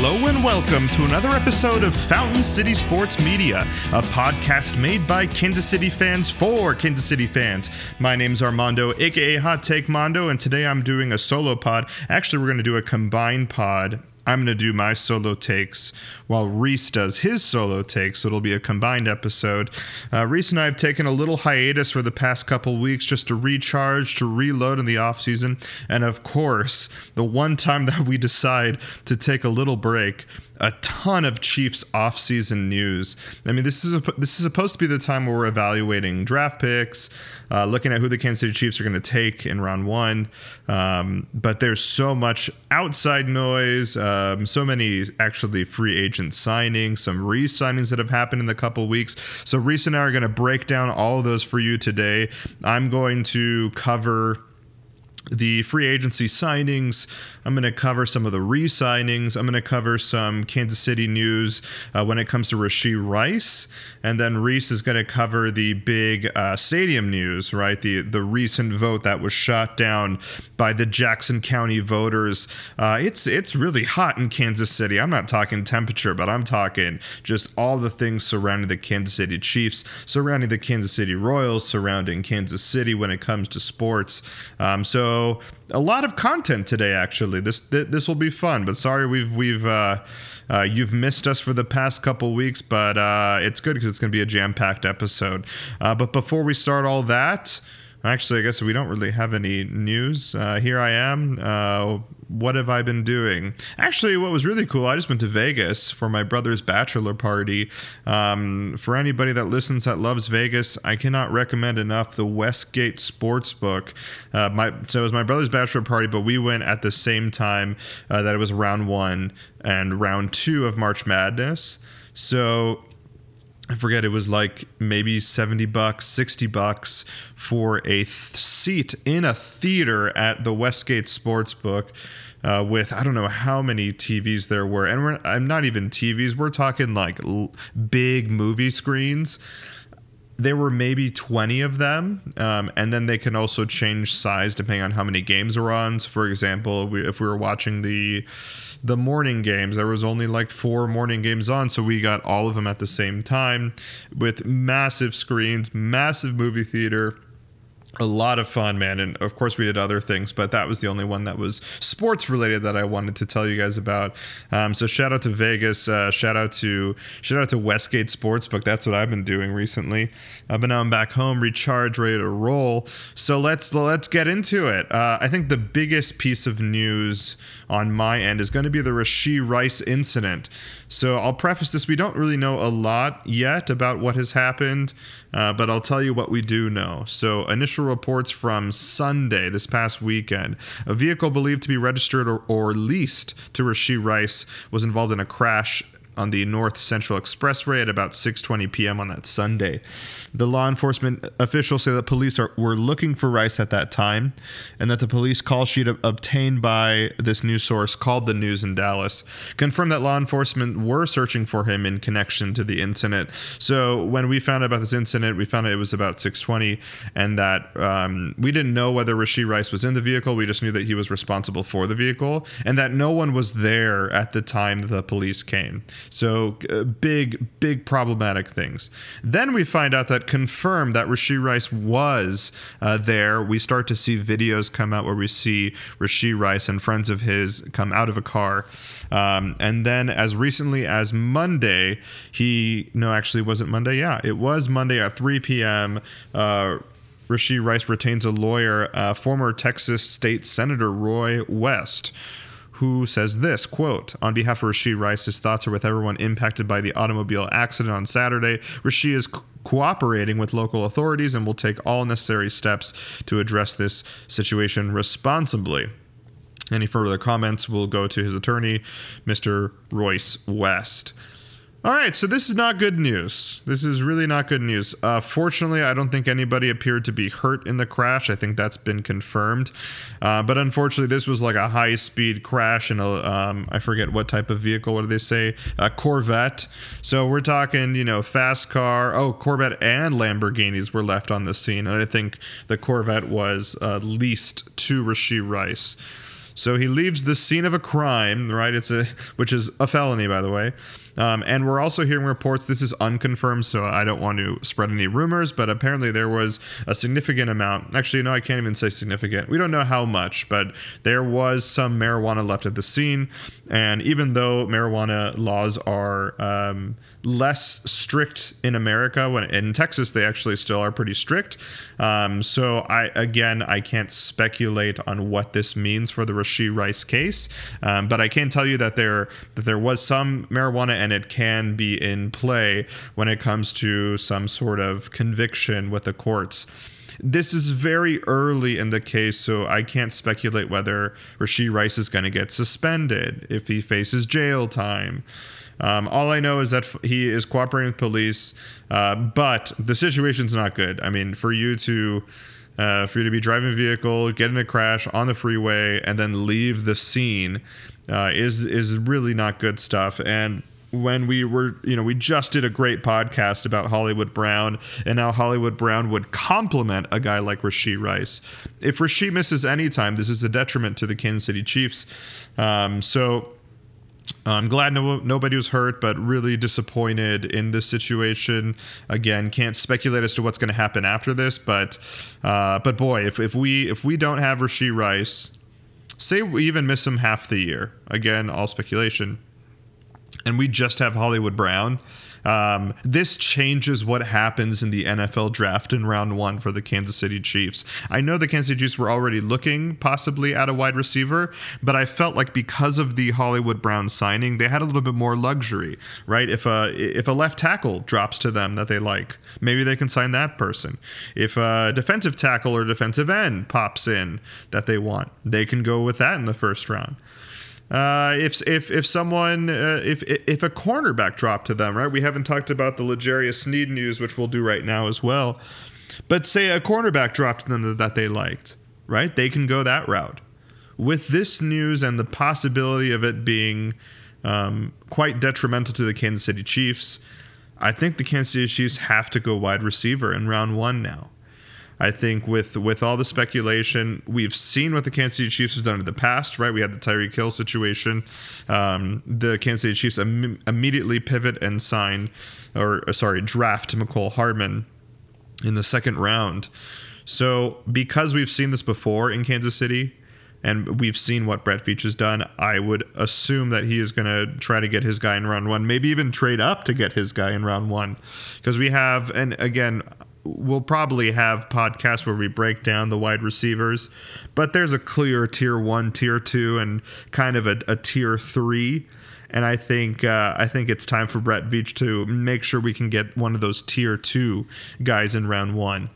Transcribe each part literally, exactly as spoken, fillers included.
Hello and welcome to another episode of Fountain City Sports Media, a podcast made by Kansas City fans for Kansas City fans. My name's Armando, aka Hot Take Mondo, and today I'm doing a solo pod. Actually, we're going to do a combined pod. I'm going to do my solo takes while Reese does his solo takes, so it'll be a combined episode. Uh, Reese and I have taken a little hiatus for the past couple weeks just to recharge, to reload in the off season, and of course, the one time that we decide to take a little break, a ton of Chiefs off-season news. I mean, this is a, this is supposed to be the time where we're evaluating draft picks, uh, looking at who the Kansas City Chiefs are going to take in round one. Um, but there's so much outside noise, um, so many actually free agent signings, some re-signings that have happened in the couple weeks. So Reese and I are going to break down all of those for you today. I'm going to cover the free agency signings. I'm going to cover some of the re-signings. I'm going to cover some Kansas City news uh, when it comes to Rashee Rice. And then Reese is going to cover the big uh, stadium news, right? The the recent vote that was shot down by the Jackson County voters. Uh, it's it's really hot in Kansas City. I'm not talking temperature, but I'm talking just all the things surrounding the Kansas City Chiefs, surrounding the Kansas City Royals, surrounding Kansas City when it comes to sports. Um, so So a lot of content today, actually. This this will be fun. But sorry, we've we've uh, uh, you've missed us for the past couple weeks, but uh, it's good because it's going to be a jam-packed episode. Uh, but before we start all that, actually, I guess we don't really have any news. Uh, here I am. Uh, what have I been doing? Actually, what was really cool, I just went to Vegas for my brother's bachelor party. Um, for anybody that listens that loves Vegas, I cannot recommend enough the Westgate Sportsbook. Uh, my, so it was my brother's bachelor party, but we went at the same time uh, that it was round one and round two of March Madness. So I forget, it was like maybe seventy bucks, sixty bucks for a th- seat in a theater at the Westgate Sportsbook uh, with, I don't know how many T Vs there were. And we're, I'm not even T Vs, we're talking like l- big movie screens. There were maybe twenty of them, um, and then they can also change size depending on how many games are on. So, for example, we, if we were watching the the morning games, there was only like four morning games on, so we got all of them at the same time with massive screens, massive movie theater. A lot of fun, man. And of course we did other things, but that was the only one that was sports related that I wanted to tell you guys about. Um, so shout out to Vegas. Uh, shout out to shout out to Westgate Sportsbook. That's what I've been doing recently. Uh, but now I'm back home, recharged, ready to roll. So let's let's get into it. Uh, I think the biggest piece of news on my end is going to be the Rashee Rice incident. So I'll preface this. We don't really know a lot yet about what has happened, uh, but I'll tell you what we do know. So initial reports from Sunday, this past weekend, a vehicle believed to be registered or, or leased to Rashee Rice was involved in a crash on the North Central Expressway at about six twenty p.m. on that Sunday. The law enforcement officials say that police are, were looking for Rice at that time, and that the police call sheet obtained by this news source called The News in Dallas confirmed that law enforcement were searching for him in connection to the incident. So when we found out about this incident, we found out it was about six twenty, and that um, we didn't know whether Rashee Rice was in the vehicle. We just knew that he was responsible for the vehicle, and that no one was there at the time that the police came. So uh, big, big problematic things. Then we find out that confirmed that Rashee Rice was uh, there. We start to see videos come out where we see Rashee Rice and friends of his come out of a car. Um, and then as recently as Monday, he, no, actually it wasn't Monday. Yeah, it was Monday at three p.m. Uh, Rashee Rice retains a lawyer, uh, former Texas State Senator Roy West, who says this, quote, on behalf of Rashee Rice, his thoughts are with everyone impacted by the automobile accident on Saturday. Rashee is co- cooperating with local authorities and will take all necessary steps to address this situation responsibly. Any further comments will go to his attorney, Mister Royce West. All right, so this is not good news. This is really not good news. Uh, fortunately, I don't think anybody appeared to be hurt in the crash. I think that's been confirmed. Uh, but unfortunately, this was like a high-speed crash in a, um, I forget what type of vehicle. What do they say? A Corvette. So we're talking, you know, fast car. Oh, Corvette and Lamborghinis were left on the scene. And I think the Corvette was uh, leased to Rashee Rice. So he leaves the scene of a crime, right? It's a which is a felony, by the way. Um, and we're also hearing reports, this is unconfirmed, so I don't want to spread any rumors, but apparently there was a significant amount. Actually, no, I can't even say significant. We don't know how much, but there was some marijuana left at the scene. And even though marijuana laws are um, less strict in America, when in Texas they actually still are pretty strict. Um, so I again, I can't speculate on what this means for the Rashee Rice case, um, but I can tell you that there that there was some marijuana, and it can be in play when it comes to some sort of conviction with the courts. This is very early in the case, so I can't speculate whether Rashee Rice is going to get suspended, if he faces jail time. Um, all I know is that f- he is cooperating with police, uh, but the situation's not good. I mean, for you to uh, for you to be driving a vehicle, get in a crash on the freeway, and then leave the scene uh, is is really not good stuff. And when we were, you know, we just did a great podcast about Hollywood Brown and how Hollywood Brown would complement a guy like Rashee Rice. If Rashee misses any time, this is a detriment to the Kansas City Chiefs. Um, so I'm glad no, nobody was hurt, but really disappointed in this situation. Again, can't speculate as to what's going to happen after this, but uh, but boy, if, if we if we don't have Rashee Rice, say we even miss him half the year, again, all speculation, and we just have Hollywood Brown, um, this changes what happens in the N F L draft in round one for the Kansas City Chiefs. I know the Kansas City Chiefs were already looking possibly at a wide receiver, but I felt like because of the Hollywood Brown signing, they had a little bit more luxury, right? If a if a left tackle drops to them that they like, maybe they can sign that person. If a defensive tackle or defensive end pops in that they want, they can go with that in the first round. Uh, if if if someone uh, if if a cornerback dropped to them, right? We haven't talked about the L'Jarius Sneed news, which we'll do right now as well. But say a cornerback dropped to them that they liked, right? They can go that route. With this news and the possibility of it being um, quite detrimental to the Kansas City Chiefs, I think the Kansas City Chiefs have to go wide receiver in round one now. I think with with all the speculation, we've seen what the Kansas City Chiefs have done in the past, right? We had the Tyreek Hill situation. Um, the Kansas City Chiefs im- immediately pivot and sign, or sorry, draft Mecole Hardman in the second round. So because we've seen this before in Kansas City, and we've seen what Brett Veach has done, I would assume that he is going to try to get his guy in round one, maybe even trade up to get his guy in round one. Because we have, and again, we'll probably have podcasts where we break down the wide receivers, but there's a clear tier one, tier two, and kind of a, a tier three. And I think uh, I think it's time for Brett Veach to make sure we can get one of those tier two guys in round one.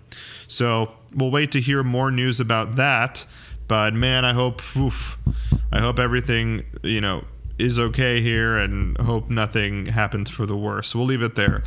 So we'll wait to hear more news about that. But man, I hope, oof, I hope everything, you know, is okay here, and hope nothing happens for the worse. We'll leave it there.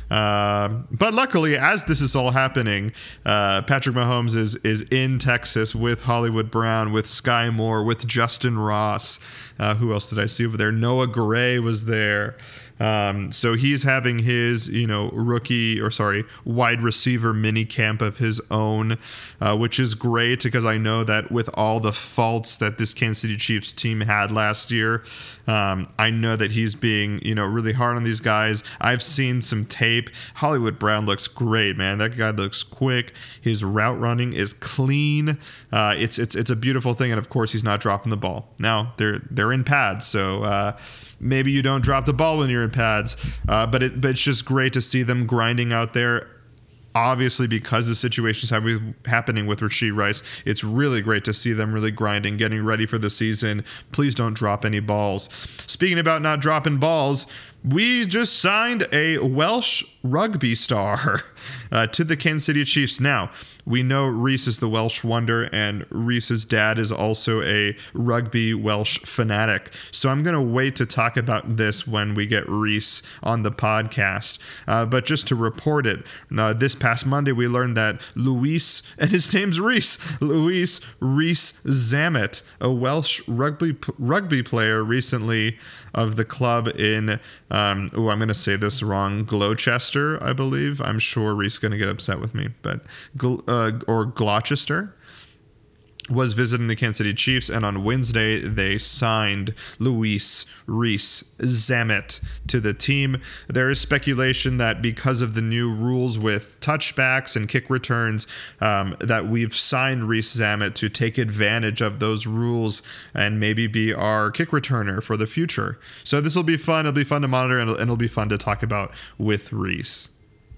Uh, but luckily, as this is all happening, uh, Patrick Mahomes is is in Texas with Hollywood Brown, with Sky Moore, with Justin Ross. Uh, who else did I see over there? Noah Gray was there. Um, so he's having his, you know, rookie or sorry, wide receiver mini camp of his own, uh, which is great because I know that with all the faults that this Kansas City Chiefs team had last year, um, I know that he's being, you know, really hard on these guys. I've seen some tape. Hollywood Brown looks great, man. That guy looks quick. His route running is clean. Uh, it's it's it's a beautiful thing, and of course he's not dropping the ball. Now they're they're in pads, so. Uh, Maybe you don't drop the ball when you're in pads, uh, but, it, but it's just great to see them grinding out there. Obviously, because the situation's happening with Rashee Rice, it's really great to see them really grinding, getting ready for the season. Please don't drop any balls. Speaking about not dropping balls, we just signed a Welsh rugby star uh, to the Kansas City Chiefs. Now, we know Reese is the Welsh wonder, and Reese's dad is also a rugby Welsh fanatic. So I'm going to wait to talk about this when we get Reese on the podcast. Uh, but just to report it, uh, this past Monday we learned that Luis, and his name's Reese, Luis Reese Zammit, a Welsh rugby rugby player recently of the club in, um, oh, I'm going to say this wrong, Gloucester, I believe. I'm sure Reese is going to get upset with me, but uh, or Gloucester. was visiting the Kansas City Chiefs, and on Wednesday they signed Luis Reese Zamet to the team. There is speculation that because of the new rules with touchbacks and kick returns, um, that we've signed Reese Zamet to take advantage of those rules and maybe be our kick returner for the future. So this will be fun. It'll be fun to monitor, and it'll, and it'll be fun to talk about with Reese.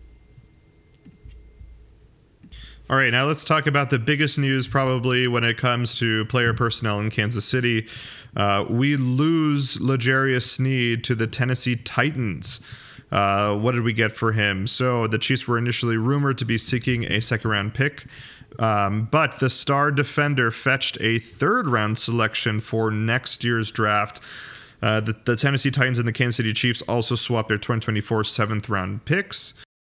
All right, now let's talk about the biggest news probably when it comes to player personnel in Kansas City. Uh, we lose L'Jarius Sneed to the Tennessee Titans. Uh, what did we get for him? So the Chiefs were initially rumored to be seeking a second-round pick, um, but the star defender fetched a third-round selection for next year's draft. Uh, the, the Tennessee Titans and the Kansas City Chiefs also swapped their twenty twenty-four seventh-round picks.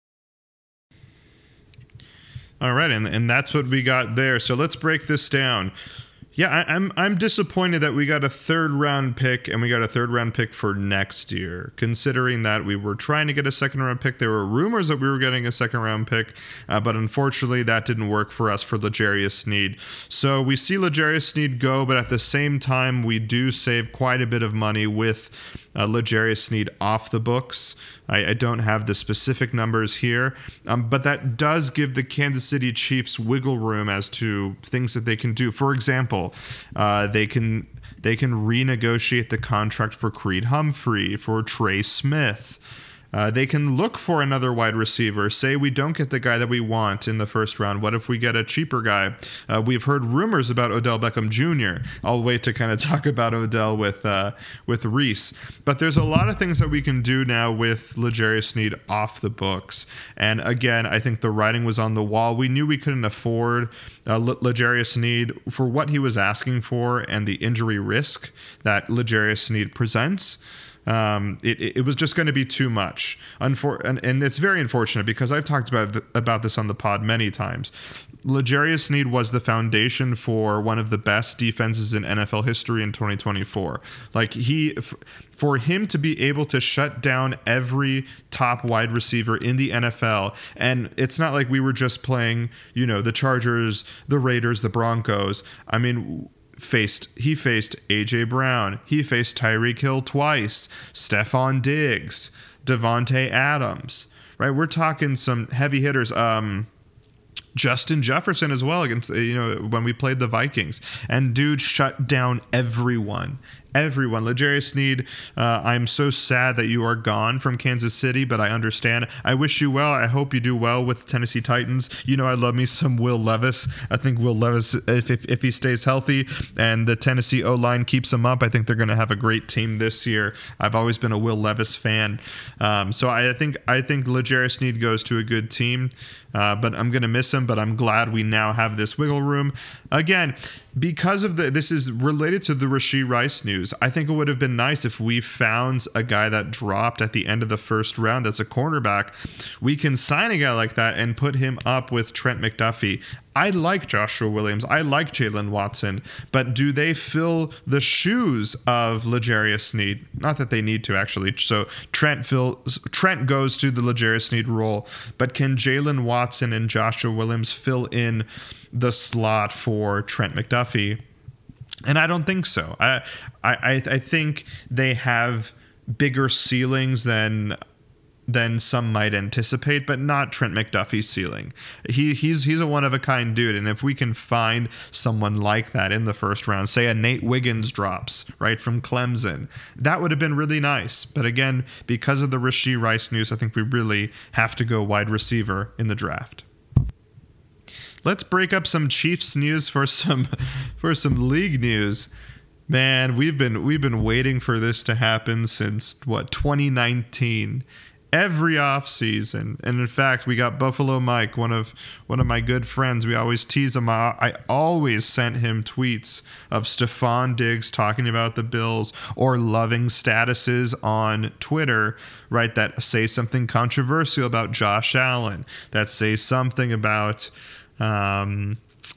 All right, and, and that's what we got there. So let's break this down. Yeah, I, I'm I'm disappointed that we got a third round pick and we got a third round pick for next year. Considering that we were trying to get a second round pick, there were rumors that we were getting a second round pick, uh, but unfortunately that didn't work for us for L'Jarius Sneed. So we see L'Jarius Sneed go, but at the same time we do save quite a bit of money with uh, L'Jarius Sneed off the books. I, I don't have the specific numbers here, um, but that does give the Kansas City Chiefs wiggle room as to things that they can do. For example, uh, they can they can renegotiate the contract for Creed Humphrey, for Trey Smith. Uh, they can look for another wide receiver. Say we don't get the guy that we want in the first round. What if we get a cheaper guy? Uh, we've heard rumors about Odell Beckham Junior I'll wait to kind of talk about Odell with uh, with Reese. But there's a lot of things that we can do now with L'Jarius Sneed off the books. And again, I think the writing was on the wall. We knew we couldn't afford uh, L'Jarius Sneed for what he was asking for and the injury risk that L'Jarius Sneed presents. Um, it, it was just going to be too much. Unfor- and, and it's very unfortunate because I've talked about th- about this on the pod many times. L'Jarius Sneed was the foundation for one of the best defenses in N F L history in twenty twenty-four. Like he, f- for him to be able to shut down every top wide receiver in the N F L, and it's not like we were just playing, you know, the Chargers, the Raiders, the Broncos. I mean, Faced he faced A J Brown, he faced Tyreek Hill twice, Stephon Diggs, Devontae Adams, right? We're talking some heavy hitters. Um, Justin Jefferson as well against, you know, when we played the Vikings, and dude shut down everyone. Everyone. L'Jarius Sneed, uh, I'm so sad that you are gone from Kansas City, but I understand. I wish you well. I hope you do well with the Tennessee Titans. You know, I love me some Will Levis. I think Will Levis, if if, if he stays healthy and the Tennessee O-line keeps him up, I think they're going to have a great team this year. I've always been a Will Levis fan. Um, so I think I think L'Jarius Sneed goes to a good team, uh, but I'm going to miss him, but I'm glad we now have this wiggle room. Again, because of the, this is related to the Rashee Rice news. I think it would have been nice if we found a guy that dropped at the end of the first round that's a cornerback. We can sign a guy like that and put him up with Trent McDuffie. I like Joshua Williams. I like Jalen Watson. But do they fill the shoes of L'Jarius Sneed? Not that they need to, actually. So Trent fills, Trent goes to the L'Jarius Sneed role. But can Jalen Watson and Joshua Williams fill in the slot for Trent McDuffie? And I don't think so. I I I think they have bigger ceilings than than some might anticipate, but not Trent McDuffie's ceiling. He he's he's a one of a kind dude, and if we can find someone like that in the first round, say a Nate Wiggins drops right from Clemson, that would have been really nice. But again, because of the Rashee Rice news, I think we really have to go wide receiver in the draft. Let's break up some Chiefs news for some for some league news. Man, we've been we've been waiting for this to happen since what twenty nineteen. Every offseason. And in fact, we got Buffalo Mike, one of one of my good friends. We always tease him. I, I always sent him tweets of Stephon Diggs talking about the Bills or loving statuses on Twitter, right, that say something controversial about Josh Allen, that say something about um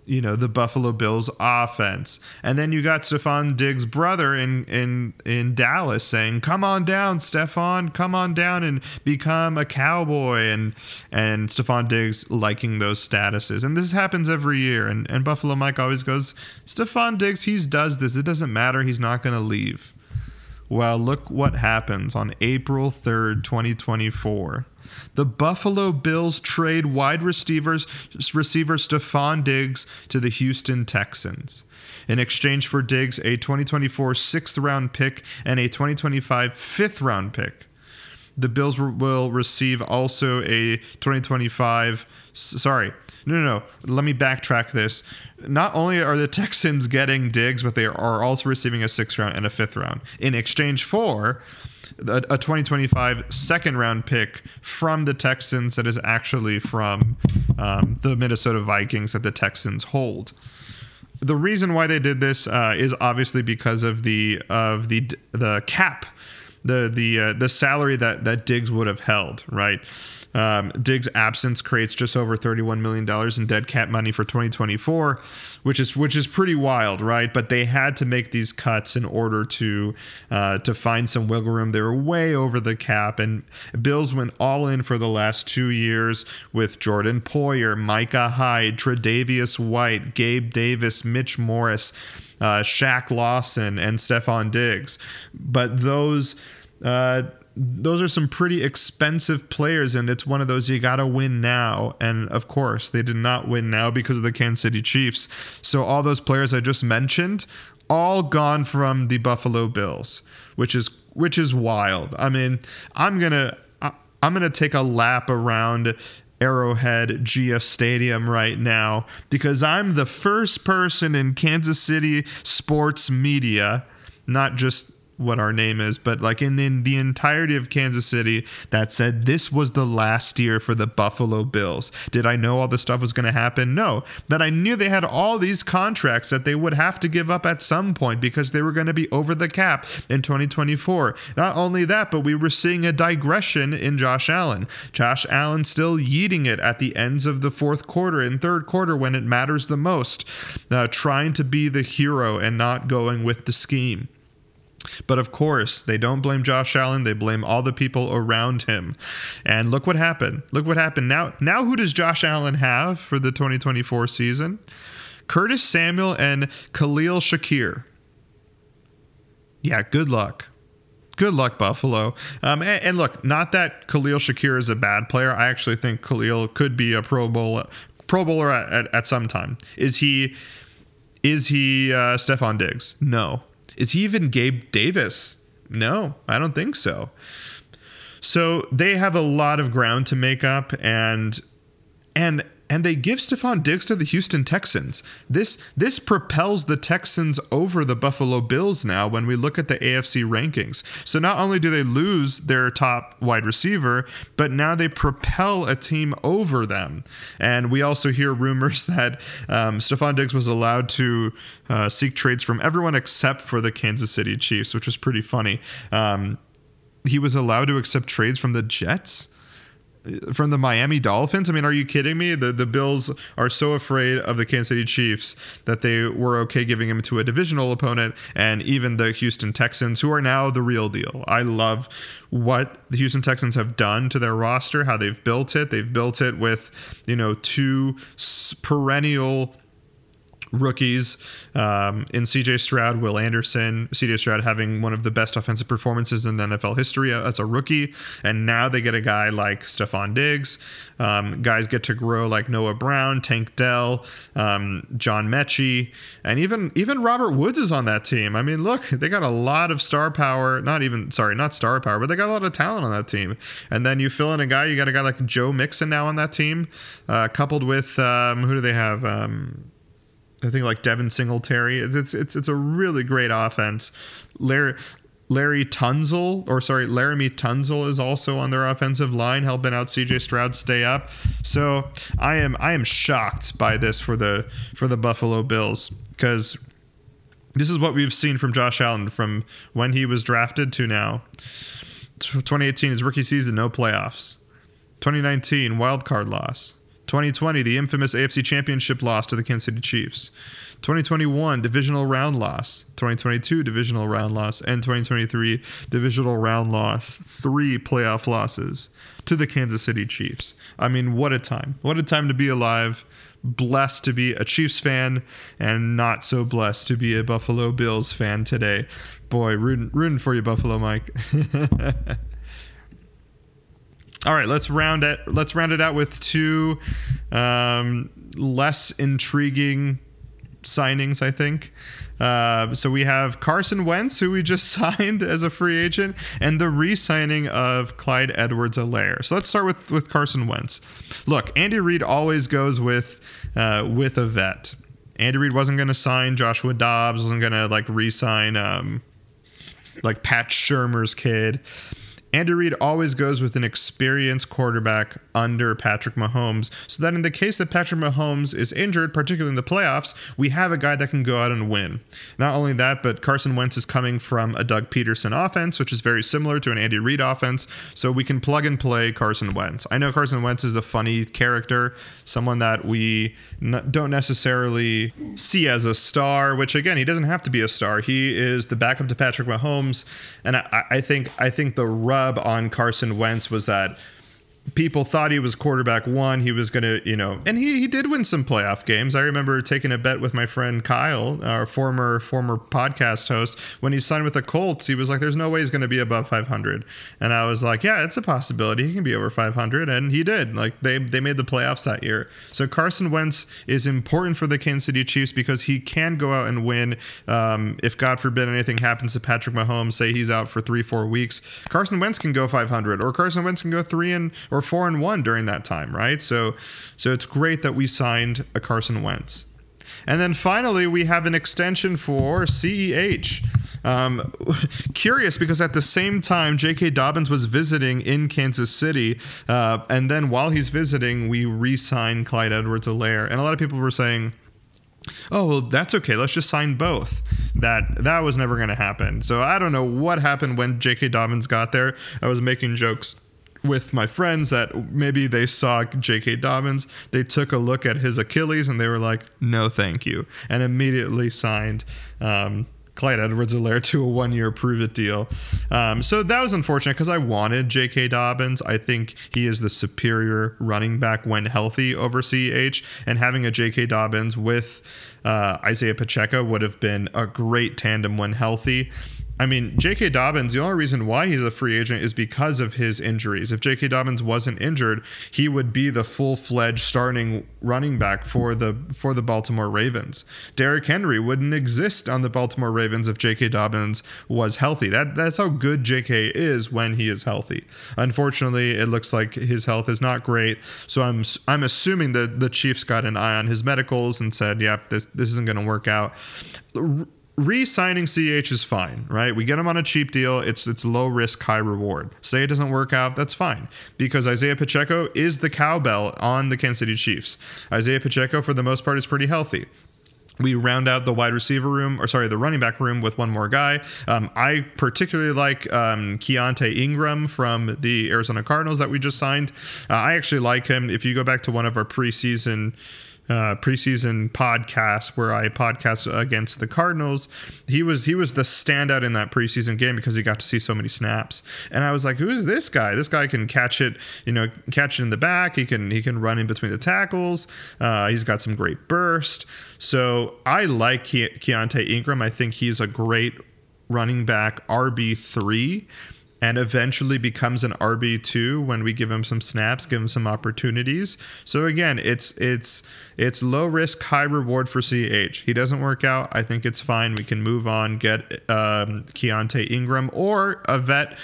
you know, the Buffalo Bills offense. And then you got Stefon Diggs' brother in in in Dallas saying, "Come on down, Stefon, come on down and become a Cowboy." And and Stefon Diggs liking those statuses. And this happens every year. And and Buffalo Mike always goes, "Stefon Diggs, he does this. It doesn't matter. He's not going to leave." Well, look what happens on April third, twenty twenty-four. The Buffalo Bills trade wide receivers, receiver Stefon Diggs to the Houston Texans. In exchange for Diggs, a twenty twenty-four sixth-round pick and a twenty twenty-five fifth-round pick. The Bills will receive also a twenty twenty-five... Sorry. No, no, no. Let me backtrack this. Not only are the Texans getting Diggs, but they are also receiving a sixth round and a fifth round in exchange for a, a twenty twenty-five second round pick from the Texans that is actually from um, the Minnesota Vikings that the Texans hold. The reason why they did this uh, is obviously because of the of the the cap, the the uh, the salary that that Diggs would have held, right? Um, Diggs' absence creates just over thirty-one million dollars in dead cap money for twenty twenty-four, which is which is pretty wild, right? But they had to make these cuts in order to uh, to find some wiggle room. They were way over the cap, and Bills went all in for the last two years with Jordan Poyer, Micah Hyde, Tre'Davious White, Gabe Davis, Mitch Morris, uh, Shaq Lawson, and Stefon Diggs. But those... Uh, Those are some pretty expensive players, and it's one of those you got to win now. And, of course, they did not win now because of the Kansas City Chiefs. So all those players I just mentioned, all gone from the Buffalo Bills, which is which is wild. I mean, I'm going to I'm going to take a lap around Arrowhead G F Stadium right now because I'm the first person in Kansas City sports media, not just what our name is, but like in, in the entirety of Kansas City that said this was the last year for the Buffalo Bills. Did I know all this stuff was going to happen? No, but I knew they had all these contracts that they would have to give up at some point because they were going to be over the cap in twenty twenty-four. Not only that, but we were seeing a digression in Josh Allen. Josh Allen still yeeting it at the ends of the fourth quarter and third quarter when it matters the most, uh, trying to be the hero and not going with the scheme. But of course, they don't blame Josh Allen. They blame all the people around him. And look what happened. Look what happened. Now, now who does Josh Allen have for the twenty twenty-four season? Curtis Samuel and Khalil Shakir. Yeah, good luck. Good luck, Buffalo. Um, and, and look, not that Khalil Shakir is a bad player. I actually think Khalil could be a Pro Bowl, Pro Bowler at, at, at some time. Is he, is he uh, Stefon Diggs? No. Is he even Gabe Davis? No, I don't think so. So they have a lot of ground to make up, and and and they give Stefon Diggs to the Houston Texans. This this propels the Texans over the Buffalo Bills now when we look at the A F C rankings. So not only do they lose their top wide receiver, but now they propel a team over them. And we also hear rumors that um, Stefon Diggs was allowed to uh, seek trades from everyone except for the Kansas City Chiefs, which was pretty funny. Um, he was allowed to accept trades from the Jets? From the Miami Dolphins? I mean, are you kidding me? The the Bills are so afraid of the Kansas City Chiefs that they were okay giving him to a divisional opponent, and even the Houston Texans, who are now the real deal. I love what the Houston Texans have done to their roster, how they've built it. They've built it with, you know, two perennial rookies um, in C J Stroud, Will Anderson. C J Stroud having one of the best offensive performances in N F L history as a rookie, and now they get a guy like Stefon Diggs. Um, guys get to grow like Noah Brown, Tank Dell, um, John Mechie, and even even Robert Woods is on that team. I mean, look, they got a lot of star power. Not even sorry, not star power, but they got a lot of talent on that team. And then you fill in a guy. You got a guy like Joe Mixon now on that team, uh, coupled with um, who do they have? Um, I think like Devin Singletary. It's it's it's a really great offense. Larry Larry Tunzel, or sorry, Laramie Tunzel is also on their offensive line, helping out C J Stroud stay up. So I am I am shocked by this for the for the Buffalo Bills, because this is what we've seen from Josh Allen from when he was drafted to now. twenty eighteen, his rookie season, no playoffs. twenty nineteen, wild card loss. twenty twenty, the infamous A F C Championship loss to the Kansas City Chiefs. twenty twenty-one, divisional round loss. twenty twenty-two, divisional round loss. And twenty twenty-three, divisional round loss. Three playoff losses to the Kansas City Chiefs. I mean, what a time. What a time to be alive. Blessed to be a Chiefs fan and not so blessed to be a Buffalo Bills fan today. Boy, rooting, rooting for you, Buffalo Mike. All right, let's round it. Let's round it out with two um, less intriguing signings, I think. Uh, so we have Carson Wentz, who we just signed as a free agent, and the re-signing of Clyde Edwards-Helaire. So let's start with, with Carson Wentz. Look, Andy Reid always goes with uh, with a vet. Andy Reid wasn't going to sign Joshua Dobbs, wasn't going to like re-sign um, like Pat Shurmur's kid. Andy Reid always goes with an experienced quarterback under Patrick Mahomes, so that in the case that Patrick Mahomes is injured, particularly in the playoffs, we have a guy that can go out and win. Not only that, but Carson Wentz is coming from a Doug Peterson offense, which is very similar to an Andy Reid offense, so we can plug and play Carson Wentz. I know Carson Wentz is a funny character, someone that we n- don't necessarily see as a star, which again, he doesn't have to be a star. He is the backup to Patrick Mahomes, and I, I think I think the rub on Carson Wentz was that people thought he was quarterback one. He was going to, you know, and he, he did win some playoff games. I remember taking a bet with my friend Kyle, our former former podcast host, when he signed with the Colts. He was like, there's no way he's going to be above five hundred. And I was like, yeah, it's a possibility. He can be over five hundred. And he did. Like they, they made the playoffs that year. So Carson Wentz is important for the Kansas City Chiefs because he can go out and win. Um, if God forbid anything happens to Patrick Mahomes, say he's out for three, four weeks, Carson Wentz can go five hundred, or Carson Wentz can go three and or four and one during that time, right? So, so it's great that we signed a Carson Wentz. And then finally, we have an extension for C E H. Um, curious because at the same time, J K. Dobbins was visiting in Kansas City. Uh, and then while he's visiting, we re-signed Clyde Edwards-Helaire. And a lot of people were saying, oh, well, that's okay. Let's just sign both. That that was never going to happen. So I don't know what happened when J K. Dobbins got there. I was making jokes with my friends that maybe they saw J K. Dobbins, they took a look at his Achilles and they were like, no, thank you. And immediately signed um, Clyde Edwards-Helaire to a one-year prove-it deal. Um, so that was unfortunate because I wanted J K. Dobbins. I think he is the superior running back when healthy over C E H. And having a J K. Dobbins with uh, Isaiah Pacheco would have been a great tandem when healthy. I mean, J K. Dobbins, the only reason why he's a free agent is because of his injuries. If J K. Dobbins wasn't injured, he would be the full-fledged starting running back for the for the Baltimore Ravens. Derrick Henry wouldn't exist on the Baltimore Ravens if J K. Dobbins was healthy. That that's how good J K is when he is healthy. Unfortunately, it looks like his health is not great. So I'm I'm assuming that the Chiefs got an eye on his medicals and said, "Yep, this this isn't going to work out." Re-signing C H is fine, right? We get him on a cheap deal. It's it's low risk, high reward. Say it doesn't work out, that's fine. Because Isaiah Pacheco is the cowbell on the Kansas City Chiefs. Isaiah Pacheco, for the most part, is pretty healthy. We round out the wide receiver room, or sorry, the running back room with one more guy. Um, I particularly like um, Keontae Ingram from the Arizona Cardinals that we just signed. Uh, I actually like him. If you go back to one of our preseason Uh, preseason podcast where I podcast against the Cardinals, he was he was the standout in that preseason game because he got to see so many snaps. And I was like, who is this guy? This guy can catch it, you know, catch it in the back. He can he can run in between the tackles. Uh, he's got some great burst. So I like Ke- Keontae Ingram. I think he's a great running back R B three. And eventually becomes an R B two when we give him some snaps, give him some opportunities. So again, it's it's it's low risk, high reward for C H. He doesn't work out, I think it's fine. We can move on, get um, Keontae Ingram or a vet,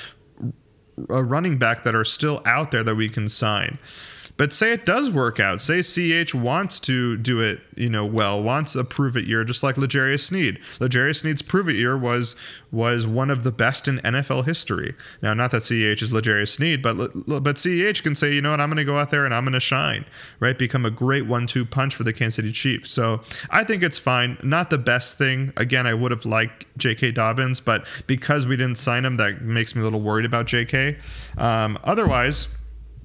a running back that are still out there that we can sign. But say it does work out. Say C H wants to do it, you know, well, wants a prove-it year, just like L'Jarius Sneed. L'Jarius Sneed's prove-it year was was one of the best in N F L history. Now, not that C H is L'Jarius Sneed, but but C H can say, you know what, I'm going to go out there and I'm going to shine, right? Become a great one two punch for the Kansas City Chiefs. So I think it's fine. Not the best thing. Again, I would have liked J K. Dobbins, but because we didn't sign him, that makes me a little worried about J K. Um, otherwise,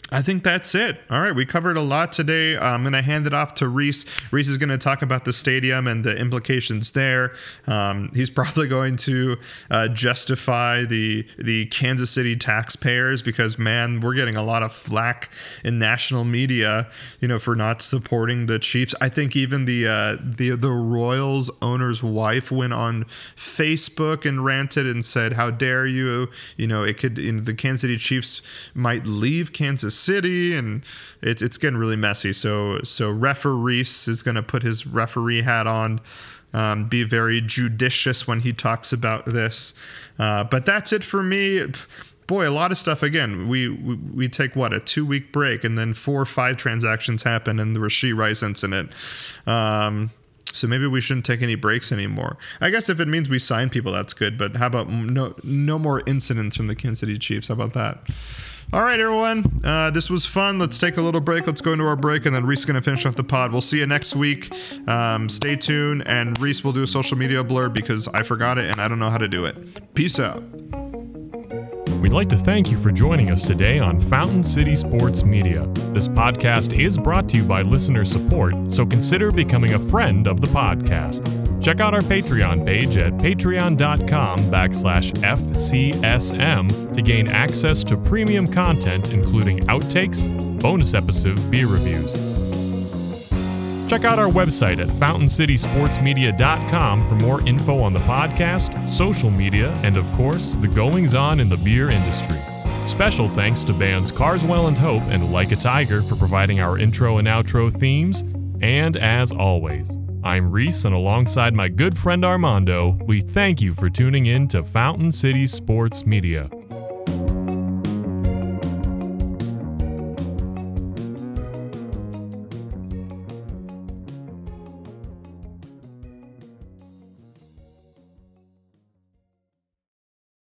I think that's it. All right, we covered a lot today. I'm going to hand it off to Reese. Reese is going to talk about the stadium and the implications there. Um, he's probably going to uh, justify the the Kansas City taxpayers because, man, we're getting a lot of flack in national media, you know, for not supporting the Chiefs. I think even the uh, the the Royals owner's wife went on Facebook and ranted and said, "How dare you? You know, it could. You know, the Kansas City Chiefs might leave Kansas City," and it's it's getting really messy. So so referee is going to put his referee hat on, um, be very judicious when he talks about this. Uh, but that's it for me. Boy, a lot of stuff. Again, we we, we take what a two week break, and then four or five transactions happen in the Rashee Rice incident. Um, So maybe we shouldn't take any breaks anymore. I guess if it means we sign people, that's good. But how about no no more incidents from the Kansas City Chiefs? How about that? All right, everyone. Uh, this was fun. Let's take a little break. Let's go into our break, and then Reese is going to finish off the pod. We'll see you next week. Um, stay tuned, and Reese will do a social media blur because I forgot it, and I don't know how to do it. Peace out. We'd like to thank you for joining us today on Fountain City Sports Media. This podcast is brought to you by listener support, so consider becoming a friend of the podcast. Check out our Patreon page at patreon.com backslash FCSM to gain access to premium content, including outtakes, bonus episode beer reviews. Check out our website at fountain city sports media dot com for more info on the podcast, social media, and of course, the goings-on in the beer industry. Special thanks to bands Carswell and Hope and Like a Tiger for providing our intro and outro themes. And as always, I'm Reese, and alongside my good friend Armando, we thank you for tuning in to Fountain City Sports Media.